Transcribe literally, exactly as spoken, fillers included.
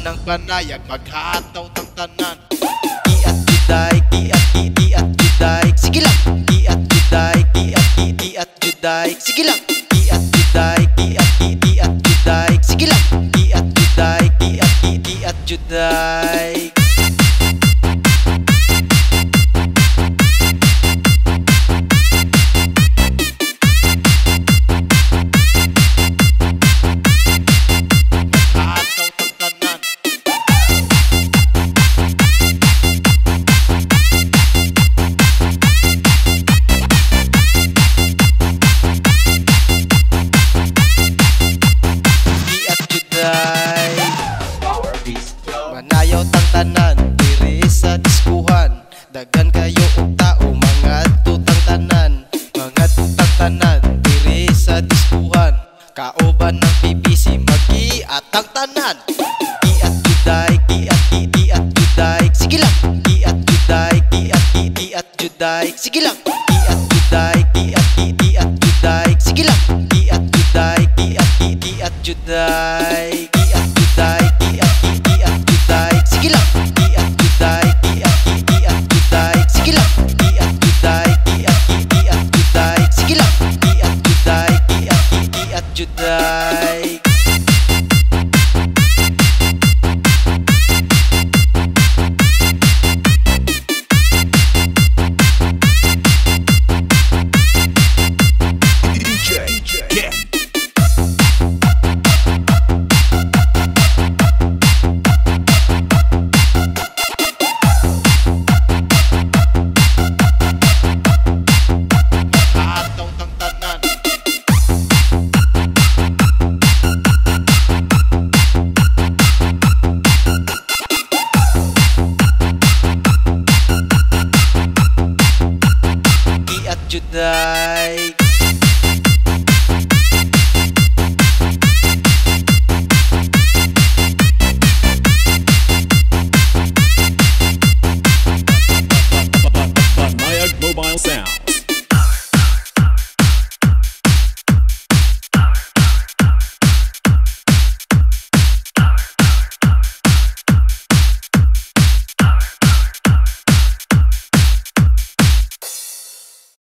ng panayag, maghataw tang tanan. Iat juday, iat iat juday. Sige lang. Iat juday, iat iat juday. Sige lang. Iat juday, iat iat juday. Sige lang. Iat juday, iat iat juday. Manayaw tang tanan diri sa diskuhan. Dagan kayo og tao mga tutang tanan. Mga tutang tanan diri sa diskuhan. Kauban ng P B C mag-iatang tanan. Iat juday, iat iat juday. Sige lang. Iat juday, iat iat juday. Sige lang. Iat juday, iat iat juday. Sige lang. Iat juday, iat iat juday. Iat juday, iat iat juday. Sige lang. Iat juday, iat iat juday. Sige lang. Iat juday, iat iat juday. Sige lang. Iat juday, iat iat juday. Juday.